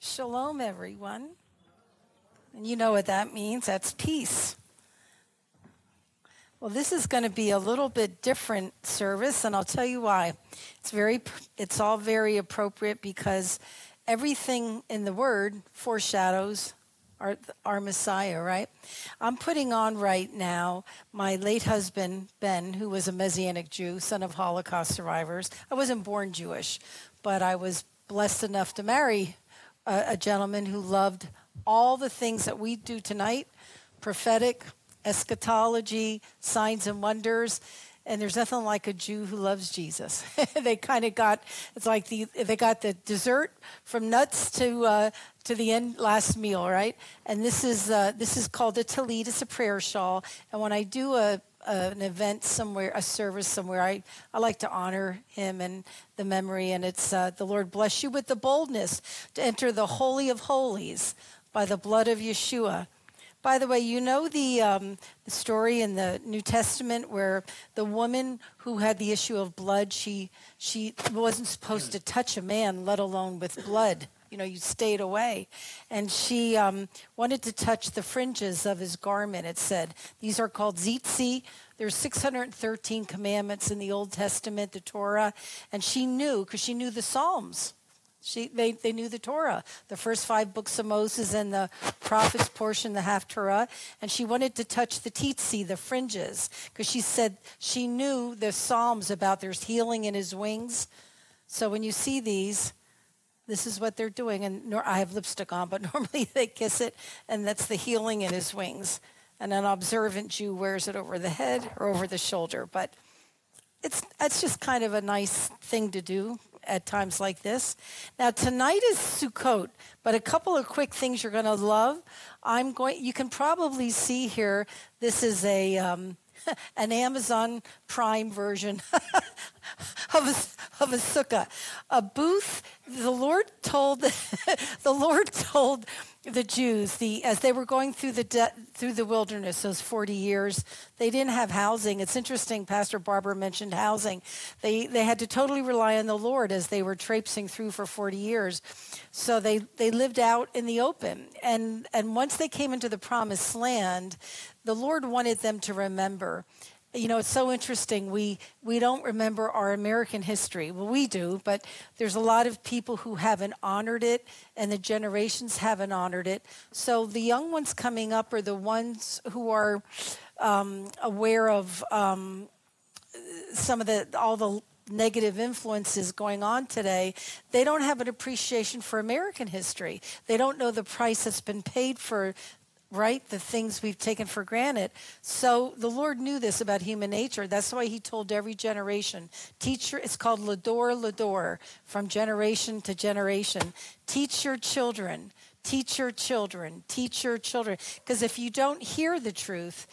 Shalom, everyone. And you know what that means. That's peace. Well, this is going to be a little bit different service, and I'll tell you why. It's all very appropriate because everything in the Word foreshadows our Messiah, right? I'm putting on right now my late husband, Ben, who was a Messianic Jew, son of Holocaust survivors. I wasn't born Jewish, but I was blessed enough to marry a gentleman who loved all the things that we do tonight, prophetic, eschatology, signs and wonders, and there's nothing like a Jew who loves Jesus. They kind of got, it's like they got the dessert from nuts to the end last meal, right? And this is called a tallit. It's a prayer shawl, and when I do an event somewhere, a service somewhere, I like to honor him and the memory, and it's the Lord bless you with the boldness to enter the Holy of Holies by the blood of Yeshua. By the way, you know the story in the New Testament where the woman who had the issue of blood, she wasn't supposed to touch a man, let alone with blood. You know, you stayed away. And she wanted to touch the fringes of his garment, it said. These are called tzitzi. There's 613 commandments in the Old Testament, the Torah. And she knew, because she knew the Psalms. They knew the Torah, the first 5 books of Moses and the prophets portion, the Haftarah, and she wanted to touch the tzitzi, the fringes, because she said she knew the Psalms about there's healing in his wings. So when you see these, this is what they're doing. And I have lipstick on, but normally they kiss it, and that's the healing in his wings. And an observant Jew wears it over the head or over the shoulder, but it's just kind of a nice thing to do at times like this. Now, tonight is Sukkot, but a couple of quick things you're going to love. You can probably see here, this is an Amazon Prime version of a sukkah. A booth, the Lord told the Jews, as they were going through the wilderness, those 40 years, they didn't have housing. It's interesting, Pastor Barbara mentioned housing. They had to totally rely on the Lord as they were traipsing through for 40 years. So they lived out in the open. And once they came into the promised land, the Lord wanted them to remember. You know, it's so interesting. We don't remember our American history. Well, we do, but there's a lot of people who haven't honored it, and the generations haven't honored it. So the young ones coming up are the ones who are aware of some of all the negative influences going on today. They don't have an appreciation for American history. They don't know the price that's been paid for, right? The things we've taken for granted. So the Lord knew this about human nature. That's why he told every generation, it's called Lador, from generation to generation. Teach your children, teach your children, teach your children. Because if you don't hear the truth,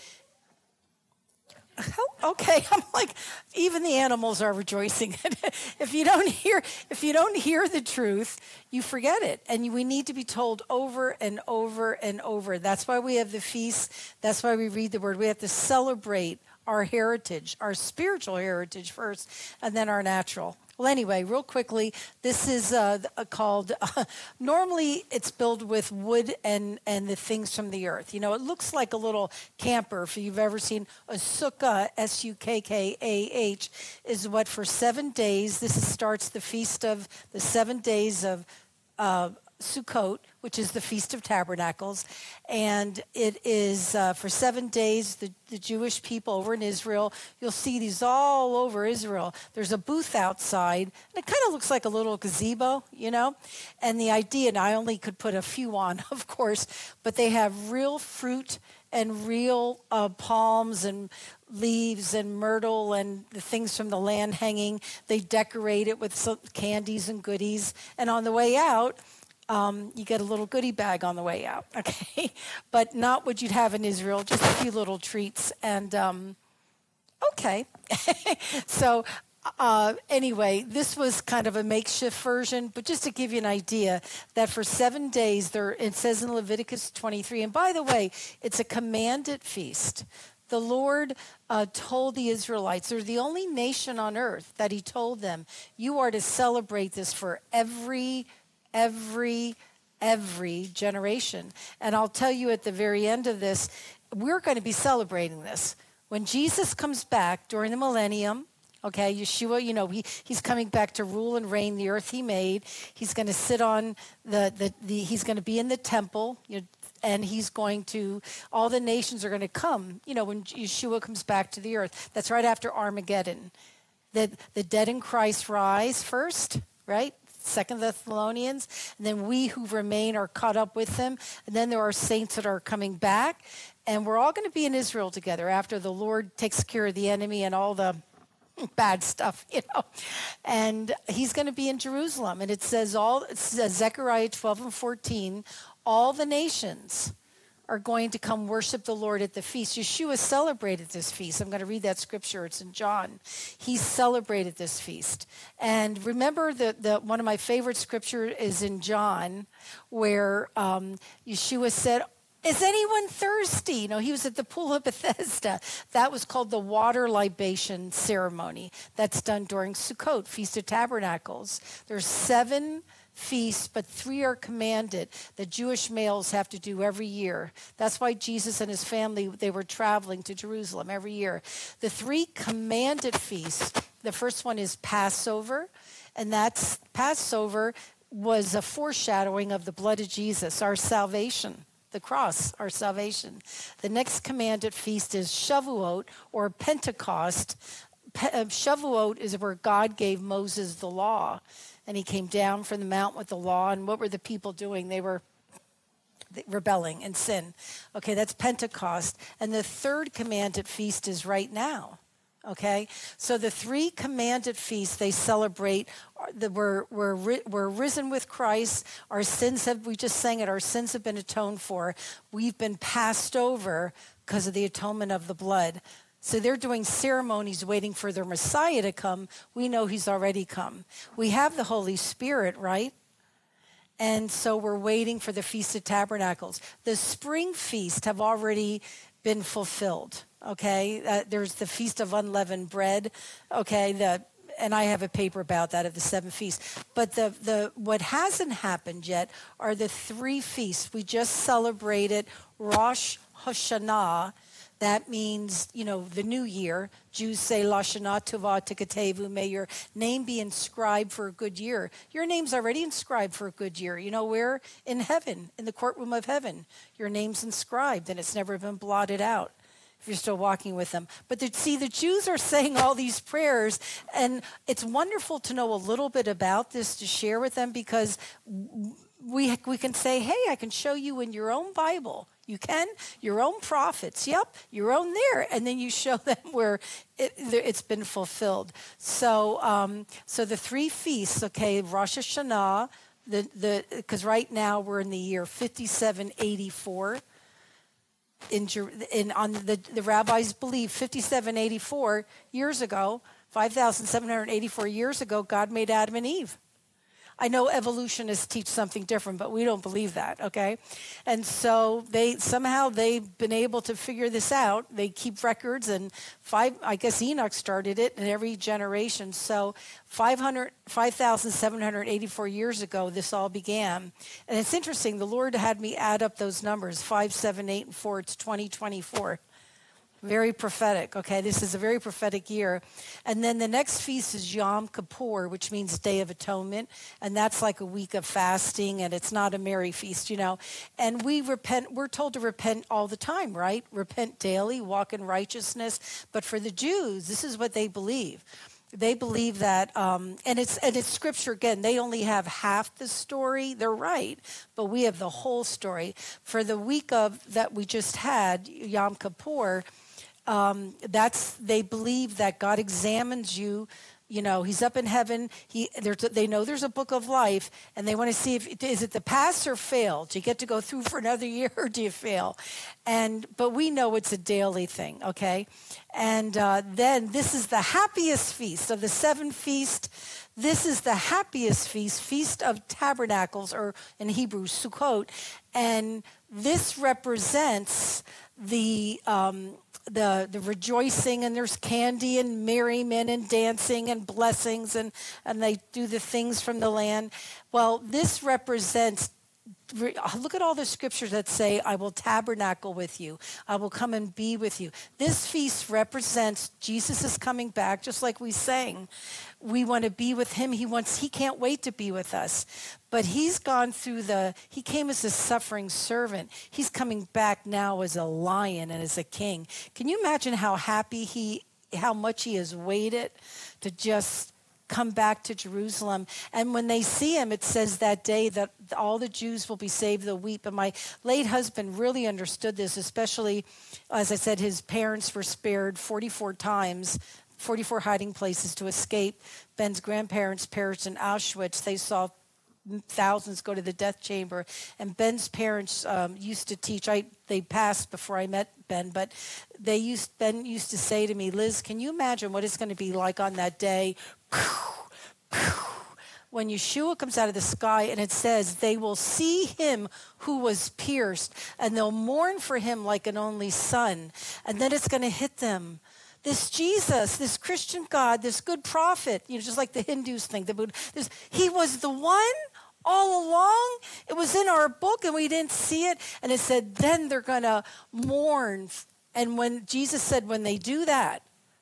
okay, I'm like, even the animals are rejoicing. If you don't hear the truth, you forget it. And we need to be told over and over and over. That's why we have the feasts. That's why we read the word. We have to celebrate our heritage, our spiritual heritage first, and then our natural. Well, anyway, real quickly, this is called, normally it's built with wood and the things from the earth. You know, it looks like a little camper. If you've ever seen a sukkah, S-U-K-K-A-H, is what for 7 days, starts the feast of the 7 days of Sukkot, which is the Feast of Tabernacles, and it is for 7 days, the Jewish people over in Israel, you'll see these all over Israel. There's a booth outside, and it kind of looks like a little gazebo, you know, and the idea, and I only could put a few on, of course, but they have real fruit and real palms and leaves and myrtle and the things from the land hanging. They decorate it with some candies and goodies, and on the way out, you get a little goodie bag on the way out, okay? But not what you'd have in Israel, just a few little treats. And, okay. So, anyway, this was kind of a makeshift version, but just to give you an idea that for 7 days, it says in Leviticus 23, and by the way, it's a commanded feast. The Lord told the Israelites, they're the only nation on earth that he told them, you are to celebrate this for every every generation. And I'll tell you at the very end of this, we're going to be celebrating this. When Jesus comes back during the millennium, okay, Yeshua, he's coming back to rule and reign the earth he made. He's going to sit on he's going to be in the temple, and all the nations are going to come, when Yeshua comes back to the earth. That's right after Armageddon. The dead in Christ rise first, right? 2 Thessalonians, and then we who remain are caught up with them. And then there are saints that are coming back, and we're all going to be in Israel together after the Lord takes care of the enemy and all the bad stuff, And he's going to be in Jerusalem. And it says Zechariah 12 and 14, all the nations are going to come worship the Lord at the feast. Yeshua celebrated this feast. I'm going to read that scripture. It's in John. He celebrated this feast. And remember one of my favorite scripture is in John, where Yeshua said, is anyone thirsty? He was at the pool of Bethesda. That was called the water libation ceremony. That's done during Sukkot, Feast of Tabernacles. There's 7 feasts, but 3 are commanded that Jewish males have to do every year. That's why Jesus and his family, they were traveling to Jerusalem every year. The 3 commanded feasts, the first one is Passover, and Passover was a foreshadowing of the blood of Jesus, our salvation. The cross, our salvation. The next commanded feast is Shavuot, or Pentecost. Shavuot is where God gave Moses the law, and he came down from the mount with the law. And what were the people doing? They were rebelling in sin. Okay, that's Pentecost. And the third commanded feast is right now. Okay, so the 3 commanded feasts they celebrate. We're risen with Christ. Our sins we just sang it, our sins have been atoned for. We've been passed over because of the atonement of the blood. So they're doing ceremonies waiting for their Messiah to come. We know he's already come. We have the Holy Spirit, right? And so we're waiting for the Feast of Tabernacles. The spring feast have already been fulfilled. Okay, there's the Feast of Unleavened Bread. Okay, and I have a paper about that of the 7 feasts. But what hasn't happened yet are the 3 feasts. We just celebrated Rosh Hashanah. That means, the new year. Jews say, Lashana Tova Tikatevu, may your name be inscribed for a good year. Your name's already inscribed for a good year. Where? In heaven, in the courtroom of heaven. Your name's inscribed, and it's never been blotted out if you're still walking with them. But the Jews are saying all these prayers, and it's wonderful to know a little bit about this to share with them, because we can say, hey, I can show you in your own Bible. You can, your own prophets, yep, your own there, and then you show them where it's been fulfilled. So, so the 3 feasts, okay, Rosh Hashanah, because right now we're in the year 5784. The rabbis believe 5784 years ago, 5,784 years ago, God made Adam and Eve. I know evolutionists teach something different, but we don't believe that, okay? And so they've been able to figure this out. They keep records, and I guess Enoch started it in every generation. So 5,784 years ago, this all began. And it's interesting, the Lord had me add up those numbers, 5, 7, 8, and 4. It's 2024. Very prophetic, okay? This is a very prophetic year. And then the next feast is Yom Kippur, which means Day of Atonement. And that's like a week of fasting, and it's not a merry feast, And we're told to repent all the time, right? Repent daily, walk in righteousness. But for the Jews, this is what they believe. They believe that, and it's scripture again. They only have half the story. They're right, but we have the whole story. For the week that we just had, Yom Kippur, they believe that God examines you. He's up in heaven. They know there's a book of life, and they want to see is it the pass or fail? Do you get to go through for another year, or do you fail? But we know it's a daily thing, okay? And then this is the happiest feast of the 7 feasts. This is the happiest feast, Feast of Tabernacles, or in Hebrew, Sukkot, and this represents the rejoicing, and there's candy and merriment and dancing and blessings, and they do the things from the land. Well, this represents Look at all the scriptures that say, I will tabernacle with you. I will come and be with you. This feast represents Jesus is coming back, just like we sang. We want to be with him. He can't wait to be with us. But he's gone through he came as a suffering servant. He's coming back now as a lion and as a king. Can you imagine how much he has waited to just come back to Jerusalem? And when they see him, it says that day that all the Jews will be saved, they'll weep. And my late husband really understood this, especially, as I said, his parents were spared 44 times, 44 hiding places to escape. Ben's grandparents perished in Auschwitz. They saw thousands go to the death chamber. And Ben's parents used to teach. They passed before I met Ben, but Ben used to say to me, Liz, can you imagine what it's going to be like on that day when Yeshua comes out of the sky and it says they will see him who was pierced and they'll mourn for him like an only son. And then it's going to hit them. This Jesus, this Christian God, this good prophet, just like the Hindus think, he was the one all along. It was in our book and we didn't see it. And it said, then they're going to mourn. And when Jesus said, when they do that,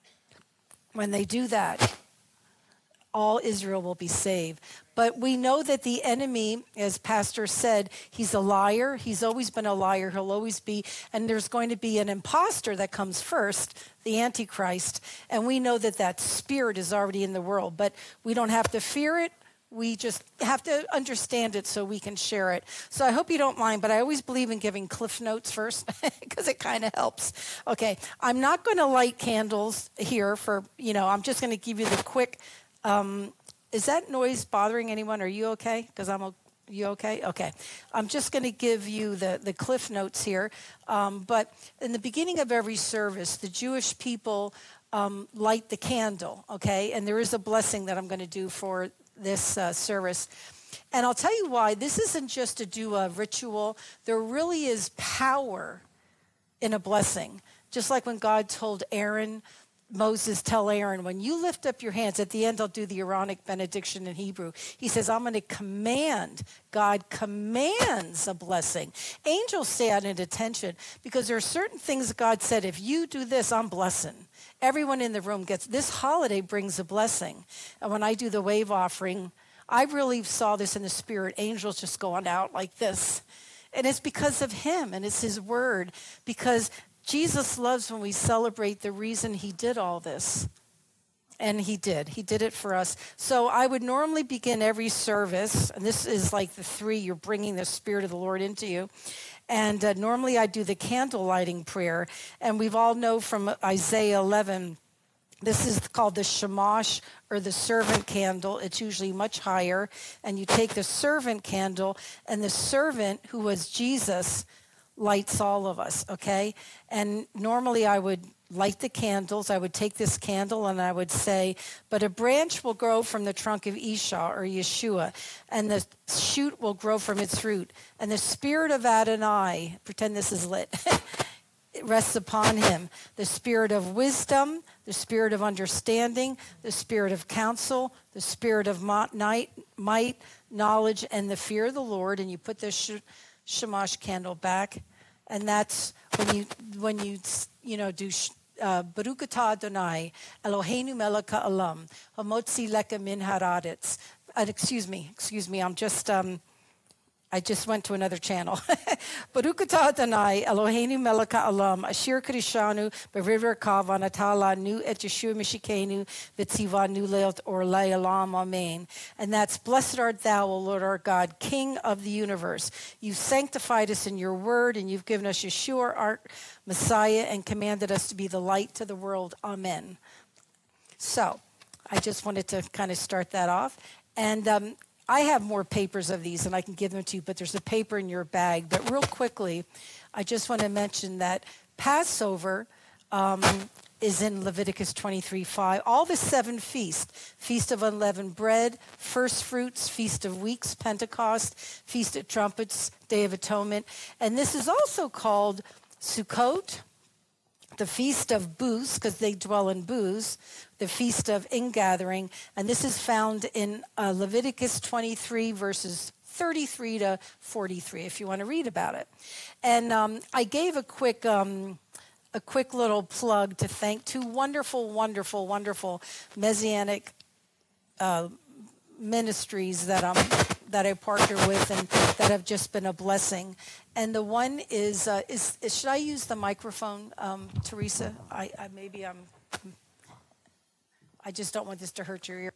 all Israel will be saved. But we know that the enemy, as Pastor said, he's a liar. He's always been a liar. He'll always be. And there's going to be an imposter that comes first, the Antichrist. And we know that spirit is already in the world. But we don't have to fear it. We just have to understand it so we can share it. So I hope you don't mind, but I always believe in giving cliff notes first because it kind of helps. Okay, I'm not going to light candles here I'm just going to give you the quick. Is that noise bothering anyone? Are you okay? You okay? Okay. I'm just going to give you the cliff notes here. But in the beginning of every service, the Jewish people light the candle, okay? And there is a blessing that I'm going to do for this service. And I'll tell you why. This isn't just to do a ritual. There really is power in a blessing. Just like when God told Moses, tell Aaron, when you lift up your hands, at the end I'll do the Aaronic benediction in Hebrew. He says, I'm going to command. God commands a blessing. Angels stay out at attention because there are certain things that God said, if you do this, I'm blessing. Everyone in the room this holiday brings a blessing. And when I do the wave offering, I really saw this in the spirit, angels just going out like this. And it's because of him and it's his word, because Jesus loves when we celebrate the reason he did all this. And he did. He did it for us. So I would normally begin every service, and this is like the 3, you're bringing the Spirit of the Lord into you. And normally I do the candle lighting prayer. And we've all know from Isaiah 11, this is called the shamash or the servant candle. It's usually much higher. And you take the servant candle, and the servant, who was Jesus, lights all of us, okay? And normally I would light the candles. I would take this candle and I would say, but a branch will grow from the trunk of Isha or Yeshua, and the shoot will grow from its root. And the spirit of Adonai, pretend this is lit, it rests upon him. The spirit of wisdom, the spirit of understanding, the spirit of counsel, the spirit of might, knowledge, and the fear of the Lord. And you put this shamash candle back. And that's when you do Baruch atah Adonai, Eloheinu melech ha'olam, hamotzi leka min haaretz. Excuse me, I just went to another channel. Baruch atah Adonai, Eloheinu melech ha'olam, asher kadishanu b'river kavan atala nu et Yeshua mishikenu v'tzivanu leot or le'olam, amen. And that's, blessed art thou, O Lord our God, King of the universe. You've sanctified us in your word, and you've given us Yeshua, our Messiah, and commanded us to be the light to the world. Amen. So I just wanted to kind of start that off. And I have more papers of these, and I can give them to you, but there's a paper in your bag. But real quickly, I just want to mention that Passover is in Leviticus 23:5. All the 7 feasts, Feast of Unleavened Bread, First Fruits, Feast of Weeks, Pentecost, Feast of Trumpets, Day of Atonement. And this is also called Sukkot, the Feast of Booths, because they dwell in booths, the Feast of Ingathering, and this is found in Leviticus 23, verses 33 to 43, if you want to read about it. And I gave a quick little plug to thank two wonderful, wonderful, wonderful Messianic ministries that I partner with and that have just been a blessing. And the one is should I use the microphone, Teresa? I just don't want this to hurt your ear.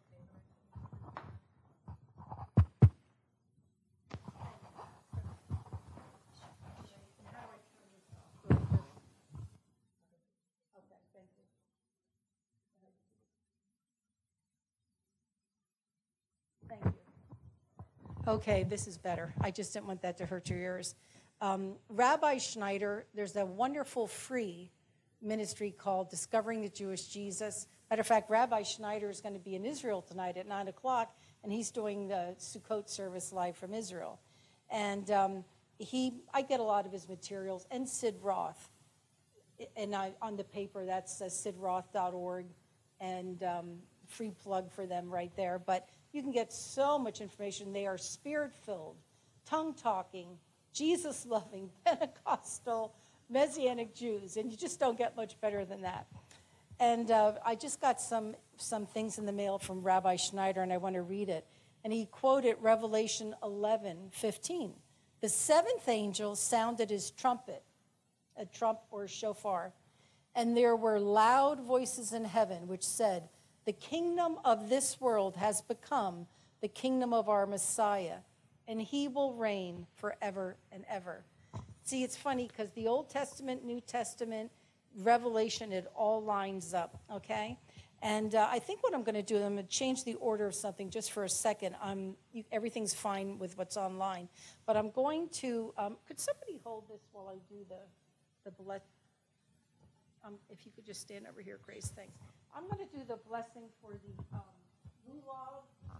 Okay, this is better. I just didn't want that to hurt your ears. Rabbi Schneider, there's a wonderful free ministry called Discovering the Jewish Jesus. Matter of fact, Rabbi Schneider is going to be in Israel tonight at 9 o'clock, and he's doing the Sukkot service live from Israel. And I get a lot of his materials, and Sid Roth. And on the paper, that's sidroth.org, and free plug for them right there. But you can get so much information. They are spirit-filled, tongue-talking, Jesus-loving, Pentecostal, Messianic Jews, and you just don't get much better than that. And I just got some things in the mail from Rabbi Schneider, and I want to read it. And he quoted Revelation 11:15. The seventh angel sounded his trumpet, a trump or a shofar, and there were loud voices in heaven which said, the kingdom of this world has become the kingdom of our Messiah, and he will reign forever and ever. See, it's funny because the Old Testament, New Testament, Revelation, it all lines up, okay? And I think what I'm going to do, I'm going to change the order of something just for a second. Everything's fine with what's online. But I'm going to, could somebody hold this while I do the bless? If you could just stand over here, Grace, thanks. I'm going to do the blessing for the lulav. I'll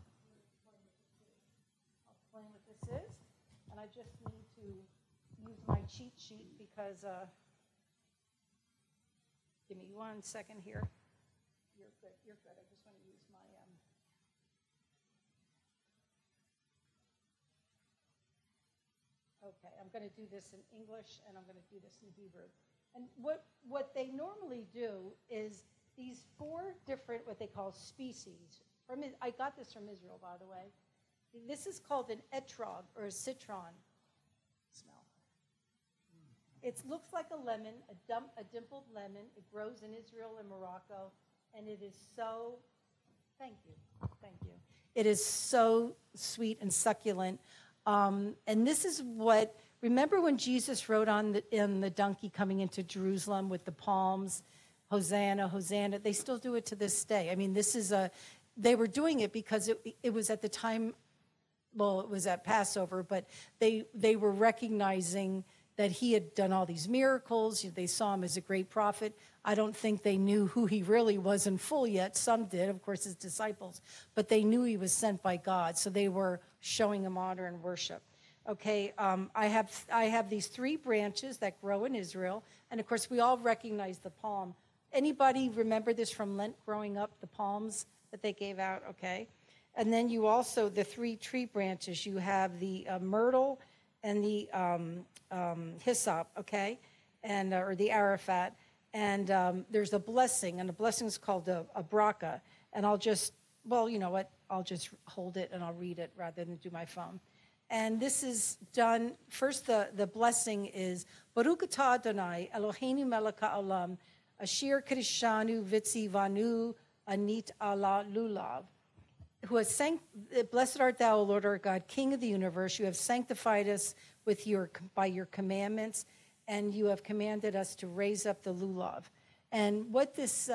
explain what this is. And I just need to use my cheat sheet because, give me 1 second here. You're good. I just want to use my, okay, I'm going to do this in English and I'm going to do this in Hebrew. And what they normally do is these 4 different, what they call species. I got this from Israel, by the way. This is called an etrog, or a citron. Smell. It looks like a lemon, a dimpled lemon. It grows in Israel and Morocco, and it is so, thank you. It is so sweet and succulent. And this is what, remember when Jesus rode in the donkey coming into Jerusalem with the palms? Hosanna, Hosanna. They still do it to this day. I mean, they were doing it because it was at the time, well, it was at Passover, but they were recognizing that he had done all these miracles. They saw him as a great prophet. I don't think they knew who he really was in full yet. Some did, of course, his disciples, but they knew he was sent by God, so they were showing him honor and worship. Okay, I have these 3 branches that grow in Israel, and of course, we all recognize the palm. Anybody remember this from Lent growing up, the palms that they gave out? Okay. And then you also, the 3 tree branches, you have the myrtle and the hyssop, okay, and or the Arafat. And there's a blessing, and the blessing is called a bracha. And I'll just, well, you know what? I'll just hold it and I'll read it rather than do my phone. And this is done, first the blessing is, Baruch atah Adonai, Eloheinu melech ha'olam, Ashir Krishanu Vitzi Vanu Anit Allah Lulav, who has blessed art thou, O Lord our God, King of the universe. You have sanctified us by your commandments, and you have commanded us to raise up the lulav. And what this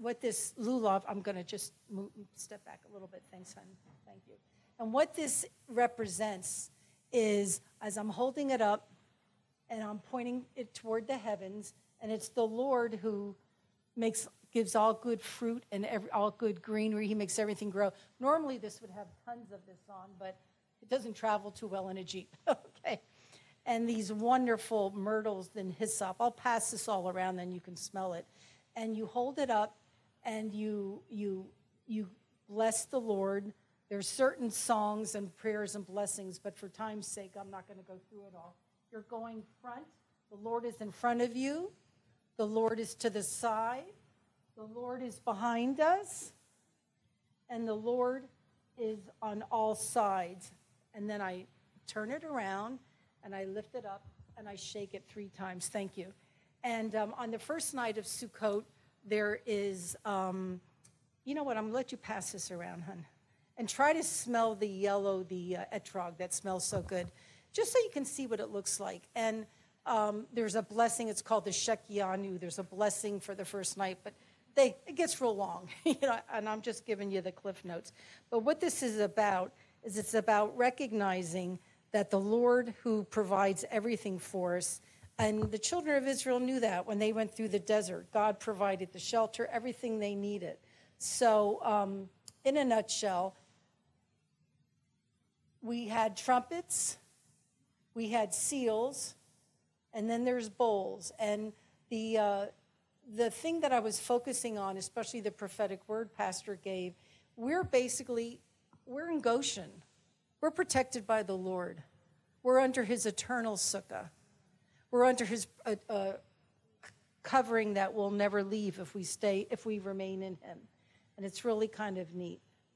lulav, I'm going to just step back a little bit. Thanks, honey. Thank you. And what this represents is, as I'm holding it up and I'm pointing it toward the heavens, and it's the Lord who gives all good fruit and all good greenery. He makes everything grow. Normally, this would have tons of this on, but it doesn't travel too well in a Jeep. Okay. And these wonderful myrtles and hyssop. I'll pass this all around, then you can smell it. And you hold it up, and you bless the Lord, There's certain songs and prayers and blessings, but for time's sake, I'm not going to go through it all. You're going front. The Lord is in front of you. The Lord is to the side. The Lord is behind us. And the Lord is on all sides. And then I turn it around, and I lift it up, and I shake it 3 times. Thank you. And on the first night of Sukkot, there is, you know what, I'm going to let you pass this around, hon. And try to smell the yellow, the etrog that smells so good, just so you can see what it looks like. And there's a blessing, it's called the Shekianu. There's a blessing for the first night, but it gets real long, and I'm just giving you the cliff notes. But what this is about is it's about recognizing that the Lord who provides everything for us, and the children of Israel knew that when they went through the desert. God provided the shelter, everything they needed. So in a nutshell, we had trumpets, we had seals, and then there's bowls. And the thing that I was focusing on, especially the prophetic word Pastor gave, we're in Goshen. We're protected by the Lord. We're under his eternal sukkah. We're under his covering that will never leave if we remain in him. And it's really kind of neat.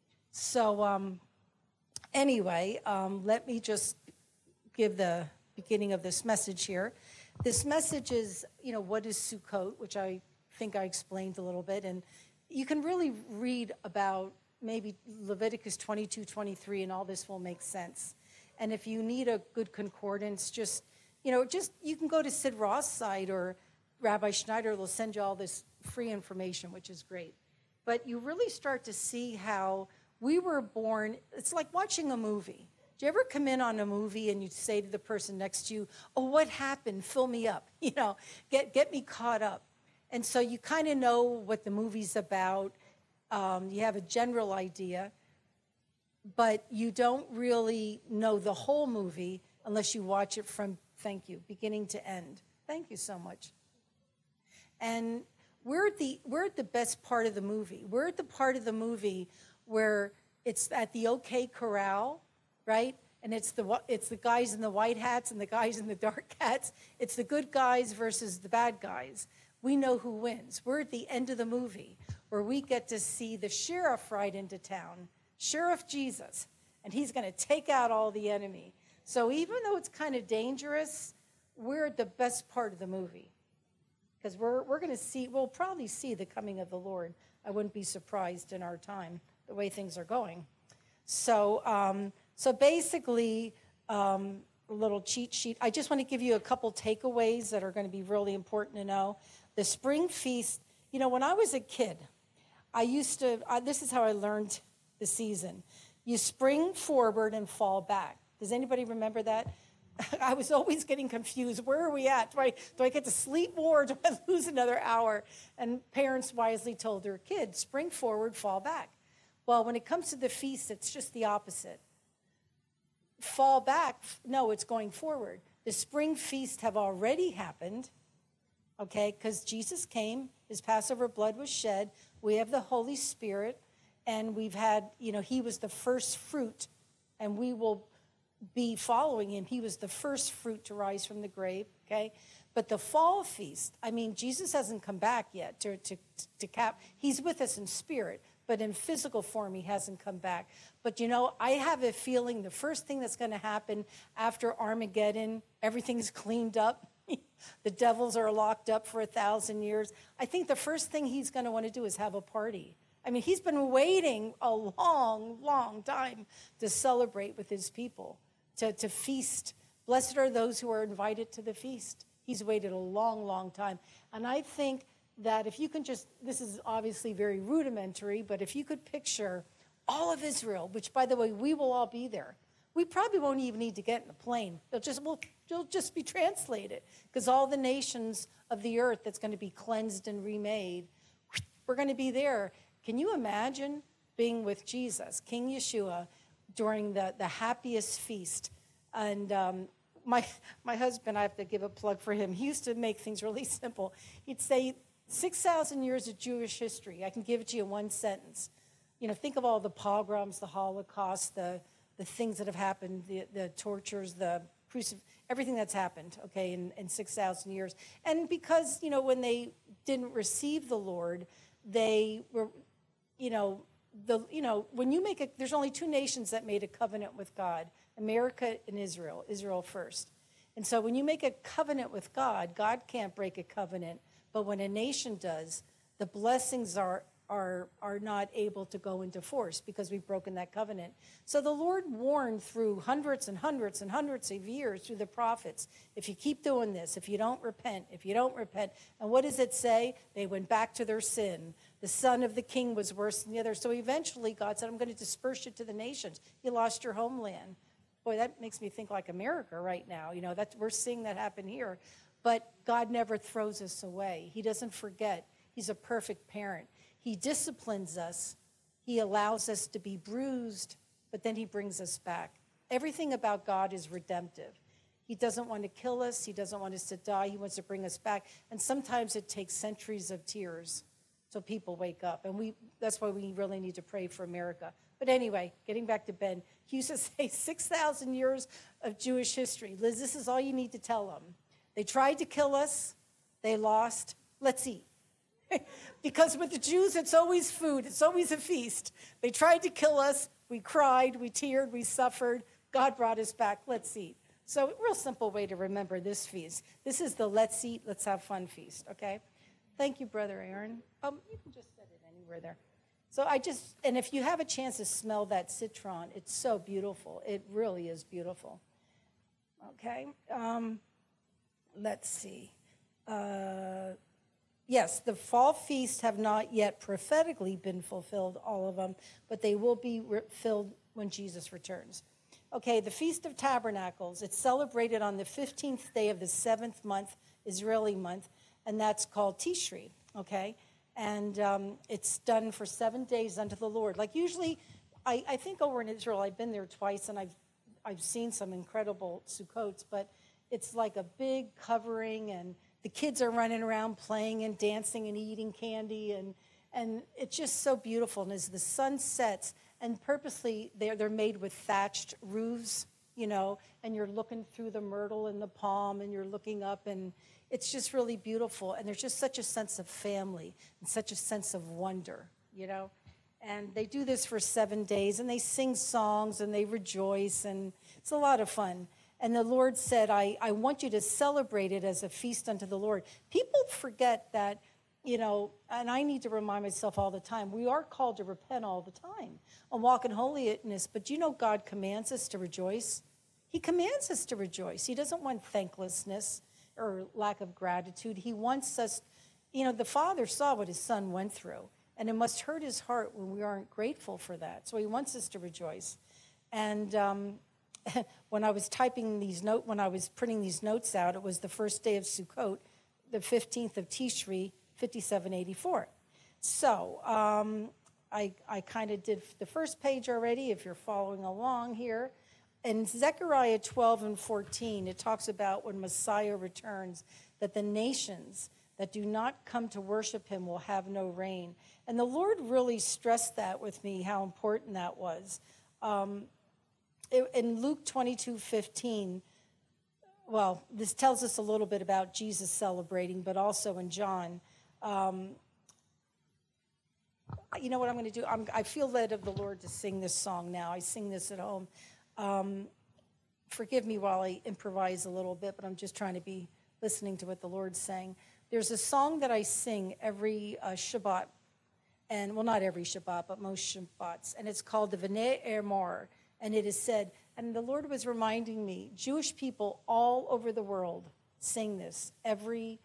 So anyway, let me just give the beginning of this message here. This message is, what is Sukkot, which I think I explained a little bit. And you can really read about maybe Leviticus 22, 23, and all this will make sense. And if you need a good concordance, you can go to Sid Roth's site, or Rabbi Schneider will send you all this free information, which is great. But you really start to see how we were born. It's like watching a movie. Do you ever come in on a movie and you say to the person next to you, oh, what happened? Fill me up, get me caught up. And so you kind of know what the movie's about. You have a general idea, but you don't really know the whole movie unless you watch it from, thank you, beginning to end. Thank you so much. And we're at the best part of the movie. We're at the part of the movie where it's at the OK Corral, right? And it's the guys in the white hats and the guys in the dark hats. It's the good guys versus the bad guys. We know who wins. We're at the end of the movie where we get to see the sheriff ride into town, Sheriff Jesus, and he's going to take out all the enemy. So even though it's kind of dangerous, we're at the best part of the movie because we'll probably see the coming of the Lord. I wouldn't be surprised in our time, the way things are going. So basically, a little cheat sheet. I just want to give you a couple takeaways that are going to be really important to know. The spring feast, when I was a kid, this is how I learned the season. You spring forward and fall back. Does anybody remember that? I was always getting confused. Where are we at? Do I get to sleep more or do I lose another hour? And parents wisely told their kids, spring forward, fall back. Well, when it comes to the feast, it's just the opposite. Fall back, no, it's going forward. The spring feast have already happened, okay, because Jesus came, his Passover blood was shed, we have the Holy Spirit, and we've had, he was the first fruit, and we will be following him. He was the first fruit to rise from the grave, okay? But the fall feast, Jesus hasn't come back yet to cap. He's with us in spirit, but in physical form, he hasn't come back. But, I have a feeling the first thing that's going to happen after Armageddon, everything's cleaned up. The devils are locked up for 1,000 years. I think the first thing he's going to want to do is have a party. He's been waiting a long, long time to celebrate with his people, to feast. Blessed are those who are invited to the feast. He's waited a long, long time. And I think that if you can this is obviously very rudimentary, but if you could picture all of Israel, which, by the way, we will all be there. We probably won't even need to get in a plane. It'll just be translated because all the nations of the earth that's going to be cleansed and remade, we're going to be there. Can you imagine being with Jesus, King Yeshua, during the happiest feast? And my husband, I have to give a plug for him. He used to make things really simple. He'd say, 6,000 years of Jewish history. I can give it to you in one sentence. think of all the pogroms, the Holocaust, the things that have happened, the tortures, everything that's happened, okay, in 6,000 years. And because, when they didn't receive the Lord, they were, when you there's only two nations that made a covenant with God, America and Israel first. And so when you make a covenant with God, God can't break a covenant, but when a nation does, the blessings are not able to go into force because we've broken that covenant. So the Lord warned through hundreds and hundreds and hundreds of years through the prophets, if you keep doing this, if you don't repent. And what does it say? They went back to their sin. The son of the king was worse than the other. So eventually God said, I'm going to disperse you to the nations. You lost your homeland. Boy, that makes me think like America right now. We're seeing that happen here. But God never throws us away. He doesn't forget. He's a perfect parent. He disciplines us. He allows us to be bruised, but then he brings us back. Everything about God is redemptive. He doesn't want to kill us. He doesn't want us to die. He wants to bring us back. And sometimes it takes centuries of tears so people wake up. And that's why we really need to pray for America. But anyway, getting back to Ben, he used to say 6,000 years of Jewish history. Liz, this is all you need to tell them. They tried to kill us. They lost. Let's eat. Because with the Jews, it's always food. It's always a feast. They tried to kill us. We cried. We teared. We suffered. God brought us back. Let's eat. So a real simple way to remember this feast. This is the let's eat, let's have fun feast, okay? Thank you, Brother Aaron. You can just set it anywhere there. So and if you have a chance to smell that citron, it's so beautiful. It really is beautiful. Okay? Let's see. Yes, the fall feasts have not yet prophetically been fulfilled, all of them, but they will be filled when Jesus returns. Okay, the Feast of Tabernacles, it's celebrated on the 15th day of the 7th month, Israeli month, and that's called Tishri, okay? And it's done for 7 days unto the Lord. Like usually, I think over in Israel, I've been there twice, and I've seen some incredible Sukkots, but it's like a big covering, and the kids are running around playing and dancing and eating candy, and it's just so beautiful. And as the sun sets, and purposely they're made with thatched roofs, and you're looking through the myrtle and the palm, and you're looking up, and it's just really beautiful. And there's just such a sense of family and such a sense of wonder, And they do this for 7 days, and they sing songs, and they rejoice, and it's a lot of fun. And the Lord said, I want you to celebrate it as a feast unto the Lord. People forget that, and I need to remind myself all the time, we are called to repent all the time and walk in holiness. But God commands us to rejoice? He commands us to rejoice. He doesn't want thanklessness or lack of gratitude. He wants us, the Father saw what his Son went through, and it must hurt his heart when we aren't grateful for that. So he wants us to rejoice. And when I was printing these notes out, it was the first day of Sukkot, the 15th of Tishri, 5784. So I kind of did the first page already, if you're following along here. In Zechariah 12 and 14, it talks about when Messiah returns, that the nations that do not come to worship him will have no rain. And the Lord really stressed that with me, how important that was. In Luke 22:15, this tells us a little bit about Jesus celebrating, but also in John. You know what I'm going to do? I feel led of the Lord to sing this song now. I sing this at home. Forgive me while I improvise a little bit, but I'm just trying to be listening to what the Lord's saying. There's a song that I sing every Shabbat, and not every Shabbat, but most Shabbats, and it's called the V'nei Emor. And it is said, and the Lord was reminding me, Jewish people all over the world sing this every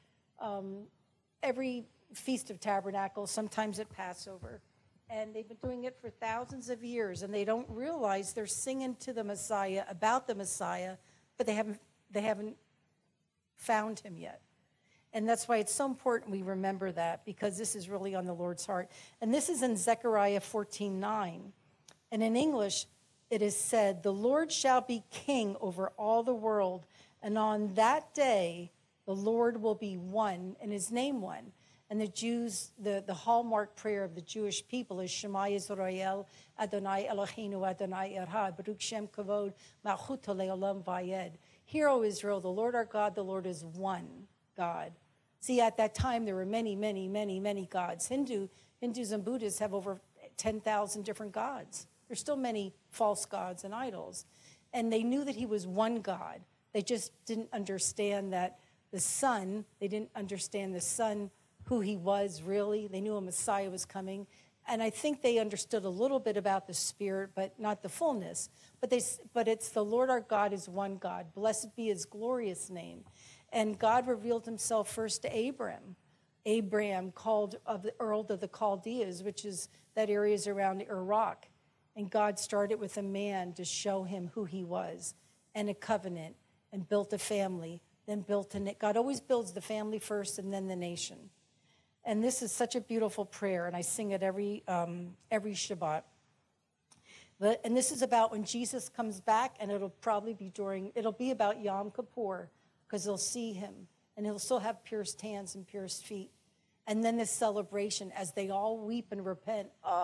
Feast of Tabernacles, sometimes at Passover. And they've been doing it for thousands of years, and they don't realize they're singing to the Messiah, about the Messiah, but they haven't found him yet. And that's why it's so important we remember that, because this is really on the Lord's heart. And this is in Zechariah 14:9. And in English, it is said, the Lord shall be king over all the world, and on that day the Lord will be one, and his name one. And the Jews, the hallmark prayer of the Jewish people is Shema Yisrael, Adonai Eloheinu, Adonai Echad, Baruch Shem Kavod, Malchuto Le'olam Vayed. Hear, O Israel, the Lord our God, the Lord is one God. See, at that time, there were many, many, many, many gods. Hindus and Buddhists have over 10,000 different gods. There's still many false gods and idols. And they knew that he was one God. They just didn't understand that the Son, they didn't understand the Son, who he was really. They knew a Messiah was coming. And I think they understood a little bit about the Spirit, but not the fullness. But it's the Lord our God is one God. Blessed be his glorious name. And God revealed himself first to Abraham. Abraham called of the Ur of the Chaldeans, which is that area is around Iraq. And God started with a man to show him who he was, and a covenant, and built a family, then built a... God always builds the family first and then the nation. And this is such a beautiful prayer, and I sing it every Shabbat. And this is about when Jesus comes back, and it'll be about Yom Kippur, because they'll see him, and he'll still have pierced hands and pierced feet. And then this celebration as they all weep and repent.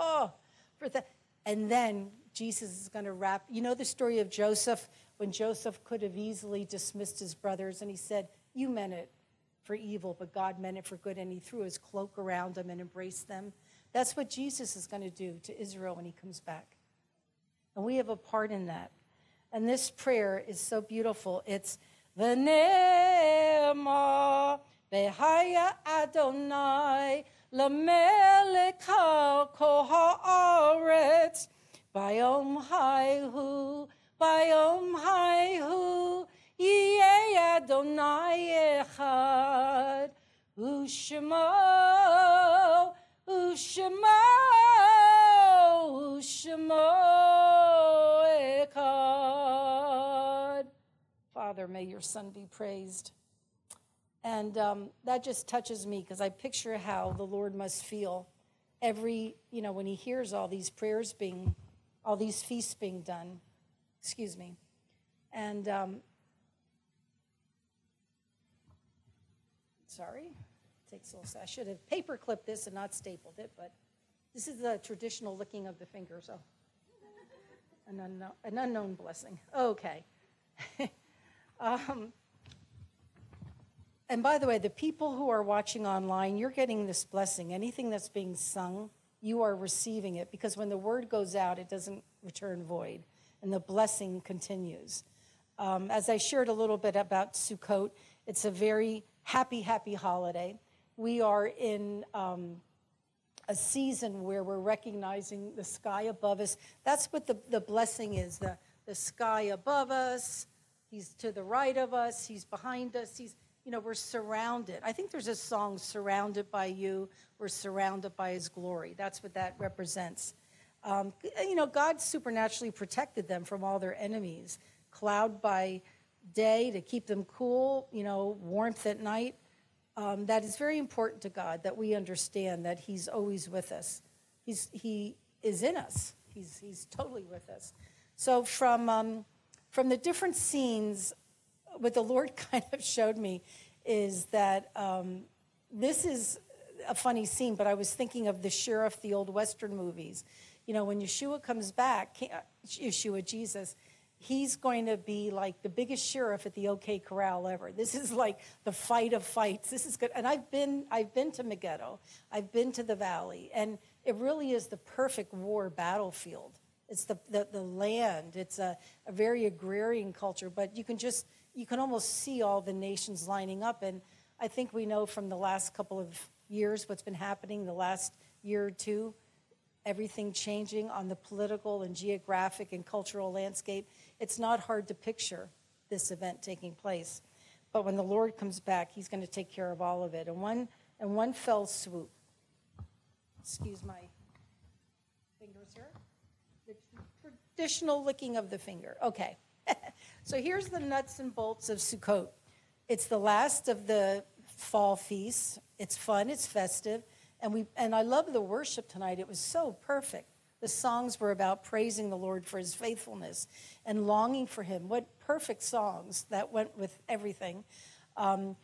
And then Jesus is going to wrap. You know the story of Joseph, when Joseph could have easily dismissed his brothers, and he said, you meant it for evil, but God meant it for good, and he threw his cloak around them and embraced them. That's what Jesus is going to do to Israel when he comes back. And we have a part in that. And this prayer is so beautiful. It's V'ne'ema V'haya Adonai L'melech kol ha'aretz Bayom haihu Yeh Adonai echad U'shemo echad. Father, may your Son be praised. And that just touches me, because I picture how the Lord must feel when he hears all these prayers all these feasts being done. Excuse me. And sorry, takes a little. I should have paper clipped this and not stapled it, but this is the traditional licking of the finger, so an unknown blessing. Okay. And by the way, the people who are watching online, you're getting this blessing. Anything that's being sung, you are receiving it, because when the word goes out, it doesn't return void, and the blessing continues. As I shared a little bit about Sukkot, it's a very happy, happy holiday. We are in a season where we're recognizing the sky above us. That's what the blessing is, the sky above us. He's to the right of us. He's behind us. We're surrounded. I think there's a song, Surrounded by You. We're surrounded by his glory. That's what that represents. God supernaturally protected them from all their enemies. Cloud by day to keep them cool, warmth at night. That is very important to God, that we understand that he's always with us. He is in us. He's totally with us. So from the different scenes, what the Lord kind of showed me is that this is a funny scene, but I was thinking of the sheriff, the old Western movies. When Yeshua comes back, Jesus, he's going to be like the biggest sheriff at the OK Corral ever. This is like the fight of fights. This is good. And I've been to Megiddo. I've been to the valley. And it really is the perfect war battlefield. It's the land. It's a very agrarian culture. But you can almost see all the nations lining up. And I think we know from the last couple of years what's been happening the last year or two, everything changing on the political and geographic and cultural landscape. It's not hard to picture this event taking place. But when the Lord comes back, he's going to take care of all of it. And one fell swoop. Excuse my fingers here. The traditional licking of the finger. Okay. So here's the nuts and bolts of Sukkot. It's the last of the fall feasts. It's fun. It's festive. And I love the worship tonight. It was so perfect. The songs were about praising the Lord for his faithfulness and longing for him. What perfect songs that went with everything.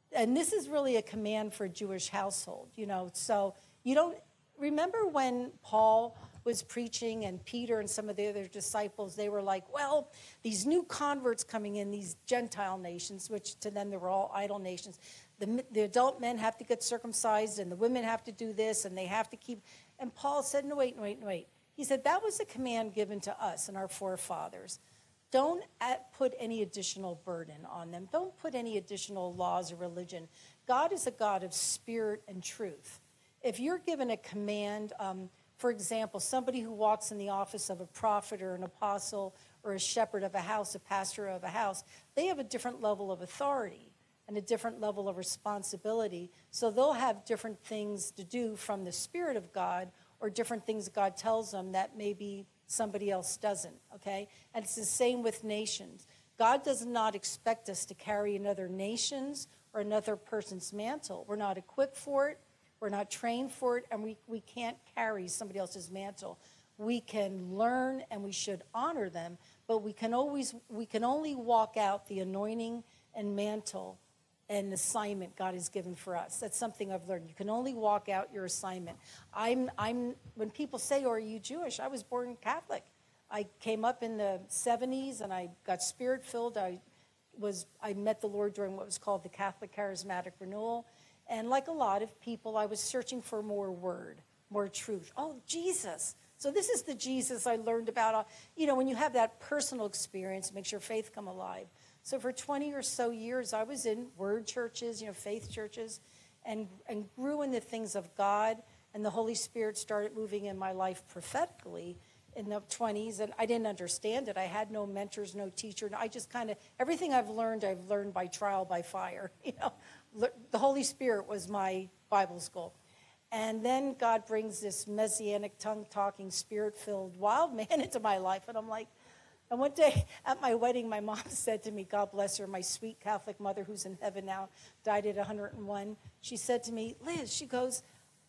and this is really a command for a Jewish household, so you don't remember when Paul was preaching and Peter and some of the other disciples, they were like, well, these new converts coming in, these Gentile nations, which to them they were all idol nations, the adult men have to get circumcised and the women have to do this and they have to keep, and Paul said, no, wait. He said, that was a command given to us and our forefathers. Don't put any additional burden on them. Don't put any additional laws or religion. God is a God of spirit and truth. If you're given a command, for example, somebody who walks in the office of a prophet or an apostle or a shepherd of a house, a pastor of a house, they have a different level of authority and a different level of responsibility. So they'll have different things to do from the Spirit of God or different things God tells them that maybe somebody else doesn't, okay? And it's the same with nations. God does not expect us to carry another nation's or another person's mantle. We're not equipped for it. We're not trained for it, and we can't carry somebody else's mantle. We can learn, and we should honor them, but we can only walk out the anointing and mantle and assignment God has given for us. That's something I've learned. You can only walk out your assignment. When people say, "Oh, are you Jewish?" I was born Catholic. I came up in the 70s, and I got spirit-filled. I met the Lord during what was called the Catholic Charismatic Renewal. And like a lot of people, I was searching for more word, more truth. Oh, Jesus. So this is the Jesus I learned about. When you have that personal experience, it makes your faith come alive. So for 20 or so years, I was in word churches, faith churches, and grew in the things of God. And the Holy Spirit started moving in my life prophetically in the 20s. And I didn't understand it. I had no mentors, no teacher. I just everything I've learned by trial, by fire, The Holy Spirit was my Bible school. And then God brings this messianic, tongue-talking, spirit-filled wild man into my life. And I'm like, and one day at my wedding, my mom said to me, God bless her, my sweet Catholic mother who's in heaven now, died at 101. She said to me, Liz, she goes,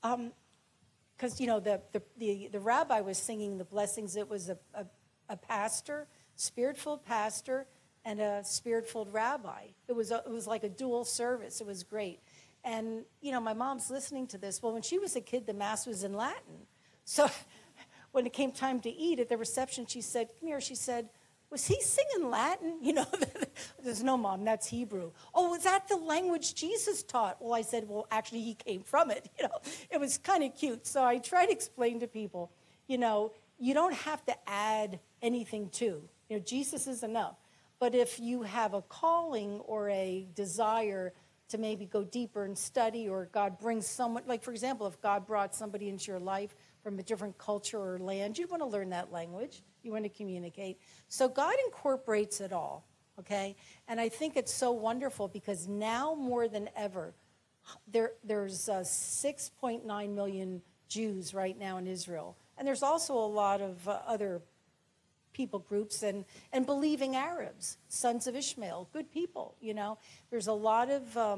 because, the rabbi was singing the blessings. It was a pastor, spirit-filled pastor, and a spirit-filled rabbi. It was like a dual service. It was great. And, my mom's listening to this. Well, when she was a kid, the Mass was in Latin. So when it came time to eat at the reception, she said, come here. She said, was he singing Latin? There's no, Mom, that's Hebrew. Oh, was that the language Jesus taught? Well, I said, well, actually, he came from it. It was kind of cute. So I try to explain to people, you don't have to add anything to. Jesus is enough. But if you have a calling or a desire to maybe go deeper and study, or God brings someone, like for example, if God brought somebody into your life from a different culture or land, you want to learn that language. You want to communicate. So God incorporates it all, okay? And I think it's so wonderful because now more than ever, there's 6.9 million Jews right now in Israel. And there's also a lot of other people groups and believing Arabs, sons of Ishmael, good people. There's a lot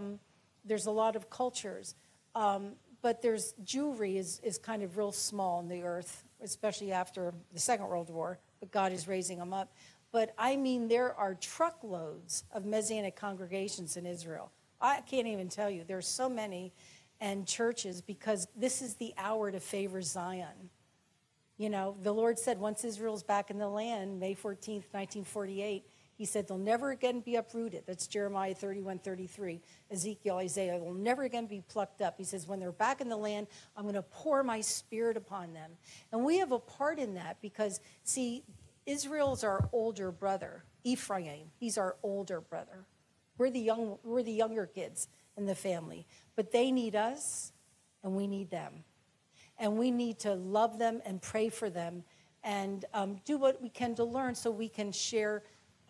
of cultures, but there's Jewry is kind of real small in the earth, especially after the Second World War. But God is raising them up. But I mean, there are truckloads of Messianic congregations in Israel. I can't even tell you. There's so many, and churches, because this is the hour to favor Zion. The Lord said once Israel's back in the land, May 14th, 1948, he said they'll never again be uprooted. That's Jeremiah 31:33, Ezekiel, Isaiah. They'll never again be plucked up. He says when they're back in the land, I'm going to pour my spirit upon them. And we have a part in that because, see, Israel's our older brother. Ephraim, he's our older brother. We're the younger kids in the family. But they need us, and we need them. And we need to love them and pray for them and do what we can to learn so we can share.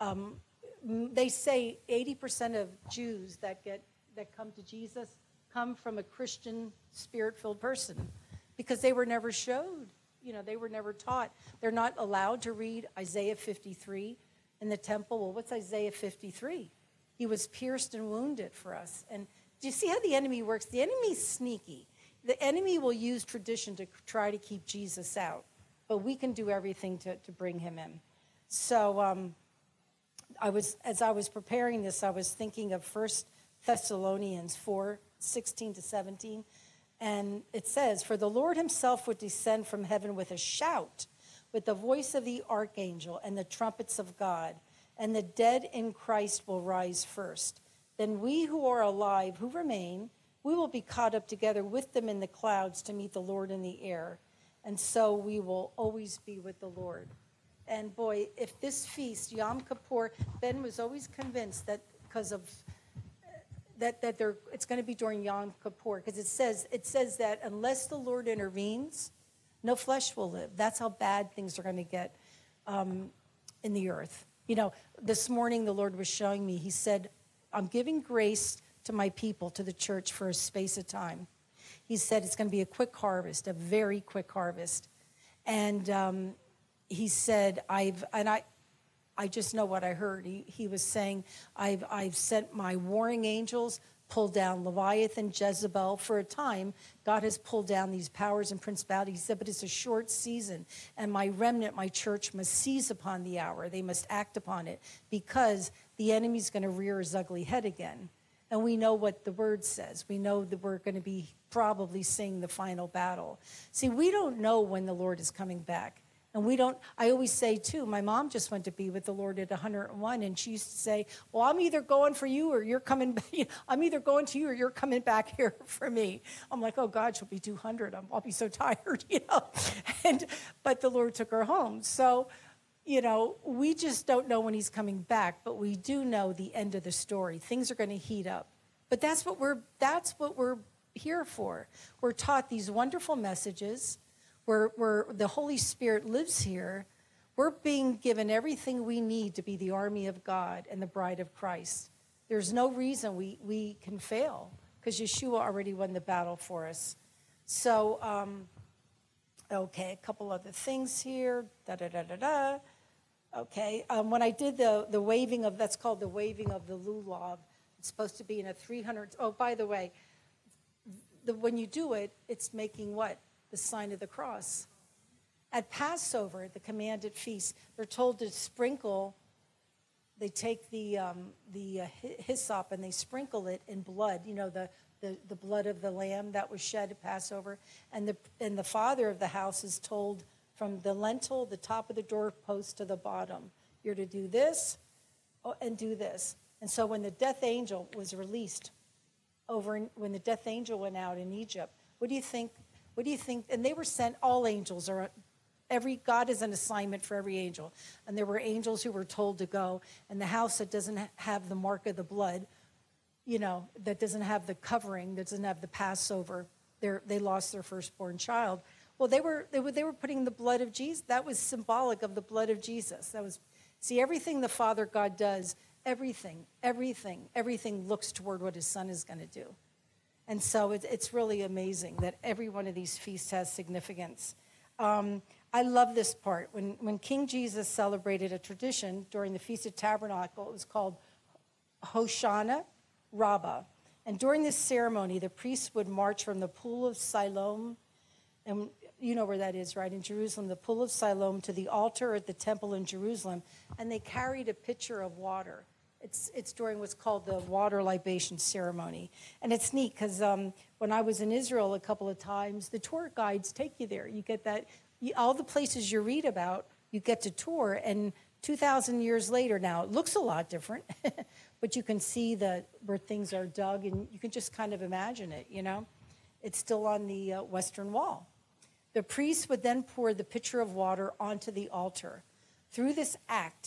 They say 80% of Jews that come to Jesus come from a Christian spirit-filled person because they were never showed. They were never taught. They're not allowed to read Isaiah 53 in the temple. Well, what's Isaiah 53? He was pierced and wounded for us. And do you see how the enemy works? The enemy's sneaky. The enemy will use tradition to try to keep Jesus out, but we can do everything to bring him in. So as I was preparing this, I was thinking of 1 Thessalonians 4:16-17. And it says, "For the Lord himself would descend from heaven with a shout, with the voice of the archangel and the trumpets of God, and the dead in Christ will rise first. Then we who are alive, who remain, we will be caught up together with them in the clouds to meet the Lord in the air. And so we will always be with the Lord." And boy, if this feast, Yom Kippur, Ben was always convinced that because of it's going to be during Yom Kippur, because it says that unless the Lord intervenes, no flesh will live. That's how bad things are going to get in the earth. You know, this morning the Lord was showing me, he said, "I'm giving grace to my people, to the church, for a space of time." He said it's going to be a quick harvest, a very quick harvest. And he said, I just know what I heard. He was saying, I've sent my warring angels, pulled down Leviathan, Jezebel. For a time, God has pulled down these powers and principalities. He said, but it's a short season, and my remnant, my church, must seize upon the hour. They must act upon it, because the enemy's going to rear his ugly head again. And we know what the word says. We know that we're going to be probably seeing the final battle. See, we don't know when the Lord is coming back. And I always say, too, my mom just went to be with the Lord at 101, and she used to say, well, I'm either going for you or you're coming back. I'm either going to you or you're coming back here for me. I'm like, oh, God, she'll be 200. I'll be so tired, But the Lord took her home. So, we just don't know when he's coming back, but we do know the end of the story. Things are going to heat up. But that's what we're here for. We're taught these wonderful messages. Where the Holy Spirit lives here, we're being given everything we need to be the army of God and the bride of Christ. There's no reason we can fail, because Yeshua already won the battle for us. So, okay, a couple other things here. Okay, when I did the waving of, that's called the waving of the lulav. It's supposed to be in a 300. Oh, by the way, when you do it, it's making what? The sign of the cross. At Passover, the commanded feast, they're told to sprinkle. They take the hyssop and they sprinkle it in blood. The blood of the lamb that was shed at Passover. And the father of the house is told, from the lintel, the top of the doorpost, to the bottom, you're to do this and do this. And so when the death angel was released when the death angel went out in Egypt, what do you think? And they were sent, all angels are, God is an assignment for every angel. And there were angels who were told to go. And the house that doesn't have the mark of the blood, that doesn't have the covering, that doesn't have the Passover, they lost their firstborn child. Well, they were putting the blood of Jesus. That was symbolic of the blood of Jesus. Everything the Father God does, everything looks toward what his Son is going to do. And so it's really amazing that every one of these feasts has significance. I love this part. When King Jesus celebrated a tradition during the Feast of Tabernacle, it was called Hoshana Rabbah. And during this ceremony, the priests would march from the Pool of Siloam, and you know where that is, right, in Jerusalem, the Pool of Siloam, to the altar at the temple in Jerusalem, and they carried a pitcher of water. It's during what's called the water libation ceremony. And it's neat because when I was in Israel a couple of times, the tour guides take you there. You get that, all the places you read about, you get to tour. And 2,000 years later now, it looks a lot different, but you can see where things are dug, and you can just kind of imagine it, It's still on the western wall. The priest would then pour the pitcher of water onto the altar. Through this act,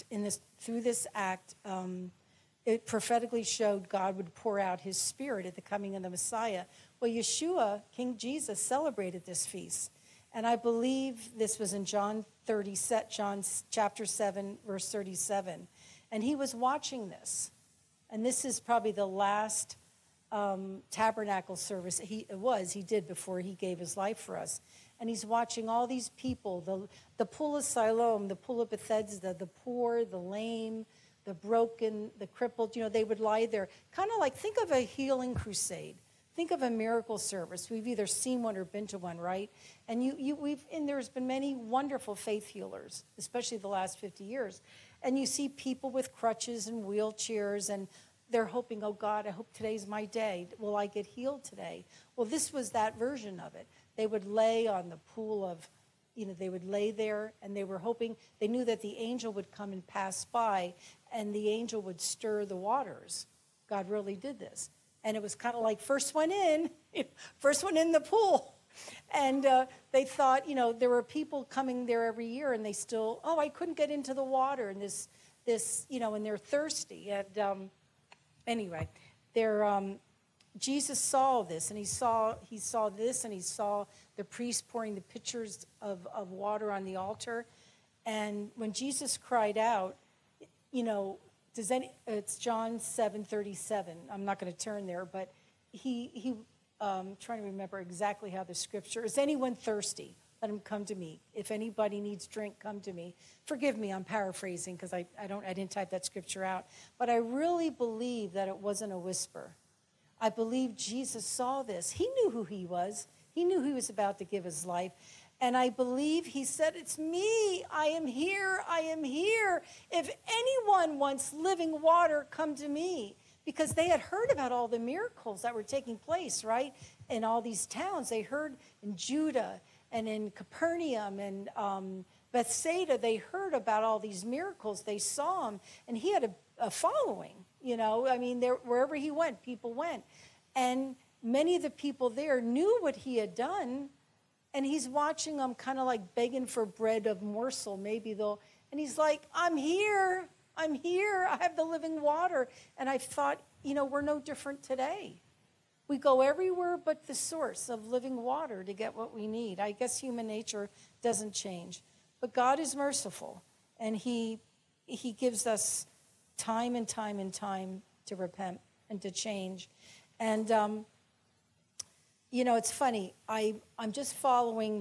it prophetically showed God would pour out his Spirit at the coming of the Messiah. Well, Yeshua, King Jesus, celebrated this feast. And I believe this was in John chapter 7, verse 37. And he was watching this. And this is probably the last tabernacle service he did before he gave his life for us. And he's watching all these people, the Pool of Siloam, the Pool of Bethesda, the poor, the lame, the broken, the crippled, they would lie there. Kind of like, think of a healing crusade. Think of a miracle service. We've either seen one or been to one, right? And there's been many wonderful faith healers, especially the last 50 years. And you see people with crutches and wheelchairs, and they're hoping, oh God, I hope today's my day. Will I get healed today? Well, this was that version of it. They would lay on the pool of, they would lay there, and they were hoping, they knew that the angel would come and pass by, and the angel would stir the waters. God really did this. And it was kind of like first one in the pool. And they thought, there were people coming there every year, and they still, I couldn't get into the water, and this, and they're thirsty. And anyway, Jesus saw this, and he saw this, and he saw the priest pouring the pitchers of water on the altar. And when Jesus cried out, it's John 7:37. I'm not going to turn there, but he trying to remember exactly how the scripture is. Anyone thirsty, let him come to me. If anybody needs drink, come to me. Forgive me, I'm paraphrasing because I didn't type that scripture out. But I really believe that it wasn't a whisper. I believe Jesus saw this. He knew who he was. He knew he was about to give his life. And I believe he said, it's me. I am here. I am here. If anyone wants living water, come to me. Because they had heard about all the miracles that were taking place, right? In all these towns. They heard in Judah and in Capernaum and Bethsaida. They heard about all these miracles. They saw him. And he had a following, wherever he went, people went. And many of the people there knew what he had done. And he's watching them kind of like begging for bread of morsel. Maybe they'll, and he's like, I'm here. I'm here. I have the living water. And I thought, we're no different today. We go everywhere but the source of living water to get what we need. I guess human nature doesn't change. But God is merciful. And he gives us time and time and time to repent and to change. And, it's funny. I'm just following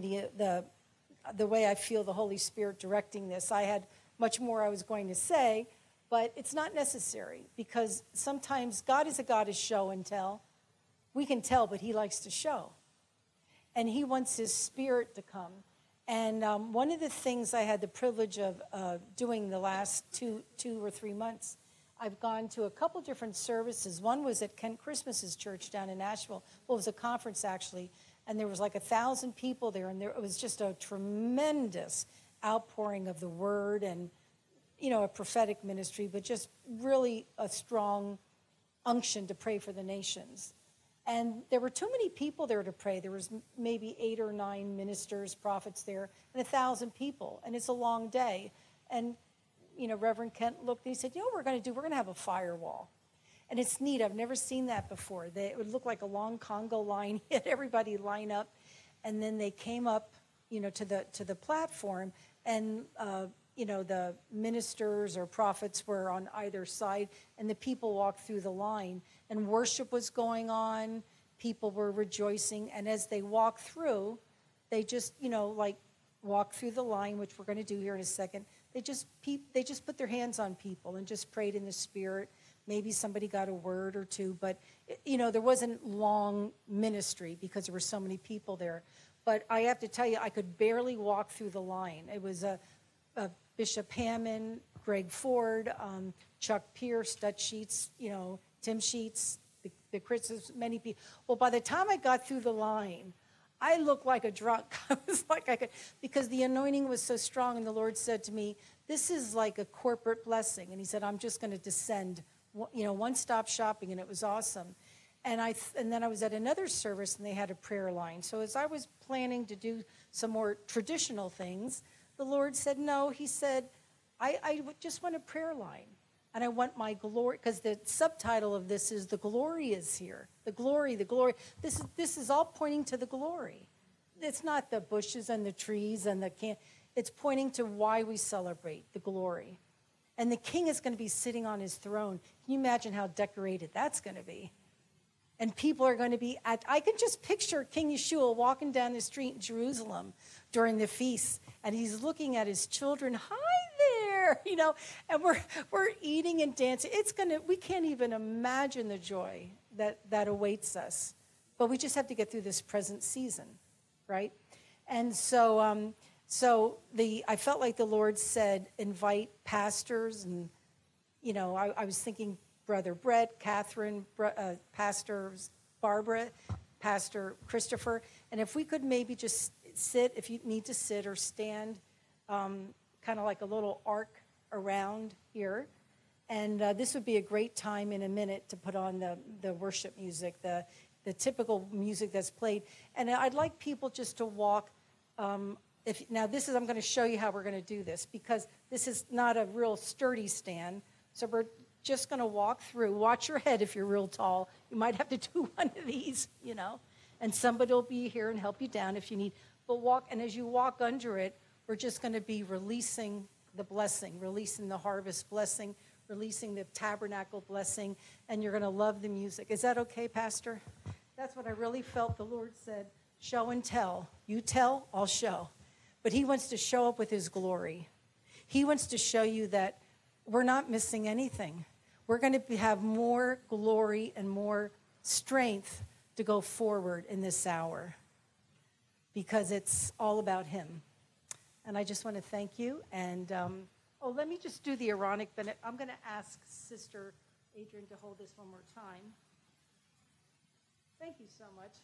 the way I feel the Holy Spirit directing this. I had much more I was going to say, but it's not necessary because sometimes God is a God of show and tell. We can tell, but he likes to show. And he wants his spirit to come. And one of the things I had the privilege of doing the last two or 3 months, I've gone to a couple different services. One was at Kent Christmas's church down in Nashville. Well, it was a conference, actually. And there was like 1,000 people there. And it was just a tremendous outpouring of the word and, a prophetic ministry, but just really a strong unction to pray for the nations. And there were too many people there to pray. There was maybe 8 or 9 ministers, prophets there, and 1,000 people. And it's a long day. And, Reverend Kent looked and he said, what we're going to have a firewall. And it's neat. I've never seen that before. It would look like a long Congo line. He had everybody line up. And then they came up, to the platform. And, the ministers or prophets were on either side. And the people walked through the line. And worship was going on. People were rejoicing. And as they walked through, they just, walked through the line, which we're going to do here in a second. They just put their hands on people and just prayed in the Spirit. Maybe somebody got a word or two, but, there wasn't long ministry because there were so many people there. But I have to tell you, I could barely walk through the line. It was Bishop Hammond, Greg Ford, Chuck Pierce, Dutch Sheets, Tim Sheets, the Chris, many people. Well, by the time I got through the line, I looked like a drunk. I was like, because the anointing was so strong, and the Lord said to me, this is like a corporate blessing. And he said, I'm just going to descend, one-stop shopping, and it was awesome. And then I was at another service, and they had a prayer line. So as I was planning to do some more traditional things, the Lord said, no. He said, I just want a prayer line. And I want my glory, because the subtitle of this is The Glory is Here. The glory, the glory. This is all pointing to the glory. It's not the bushes and the trees and it's pointing to why we celebrate the glory. And the king is going to be sitting on his throne. Can you imagine how decorated that's going to be? And people are going to be I can just picture King Yeshua walking down the street in Jerusalem during the feast, and he's looking at his children. Hi there, and we're eating and dancing. We can't even imagine the joy that awaits us. But we just have to get through this present season, right? And so I felt like the Lord said, invite pastors, and I was thinking Brother Brett, Catherine, Pastor Barbara, Pastor Christopher. And if we could maybe just sit, if you need to sit or stand, kind of like a little arc around here. And this would be a great time in a minute to put on the worship music, the typical music that's played. And I'd like people just to walk. I'm going to show you how we're going to do this, because this is not a real sturdy stand. So we're just going to walk through. Watch your head if you're real tall. You might have to do one of these, and somebody will be here and help you down if you need. But walk, and as you walk under it, we're just going to be releasing the blessing, releasing the harvest blessing, releasing the tabernacle blessing, and you're going to love the music. Is that okay, Pastor? That's what I really felt the Lord said. Show and tell. You tell, I'll show. But he wants to show up with his glory. He wants to show you that we're not missing anything. We're going to have more glory and more strength to go forward in this hour, because it's all about him. And I just want to thank you. And let me just do the Aaronic. I'm going to ask Sister Adrian to hold this one more time. Thank you so much.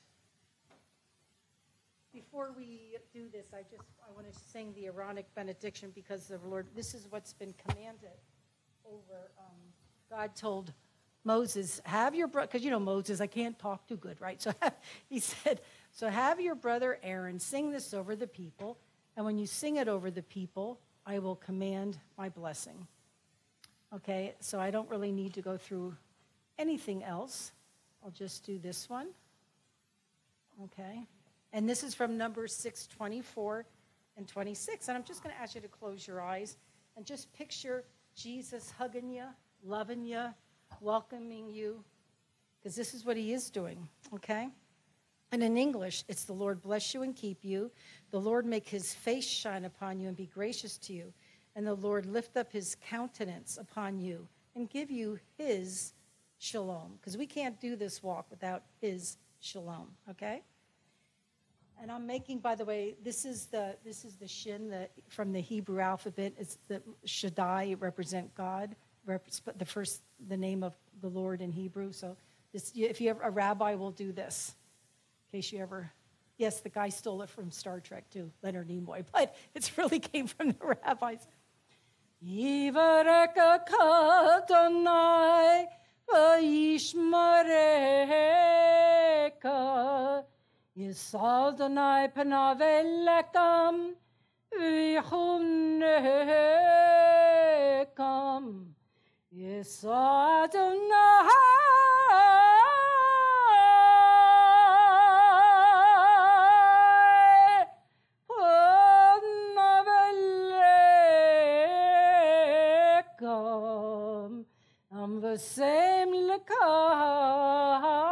Before we do this, I want to sing the Aaronic benediction, because the Lord, this is what's been commanded over. God told Moses, have your brother, because Moses, I can't talk too good, right? So he said, so have your brother Aaron sing this over the people, and when you sing it over the people, I will command my blessing. Okay, so I don't really need to go through anything else. I'll just do this one. Okay. And this is from Numbers 6:24 and 26. And I'm just going to ask you to close your eyes and just picture Jesus hugging you, loving you, welcoming you, because this is what he is doing, okay? And in English, it's the Lord bless you and keep you. The Lord make his face shine upon you and be gracious to you. And the Lord lift up his countenance upon you and give you his shalom. Because we can't do this walk without his shalom, okay? And I'm making, by the way, this is the shin from the Hebrew alphabet. It's the Shaddai, represent God, the name of the Lord in Hebrew. So this, if you ever, a rabbi will do this, in case you ever. Yes, the guy stole it from Star Trek too, Leonard Nimoy, but it really came from the rabbis. Yivareka Adonai v'yishmareka. Yisal Adonai panav elekam v'chunekam. Yisal Adonai panav elekam. Am v'sem lekam.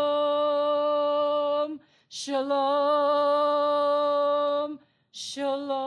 Shalom, shalom, shalom.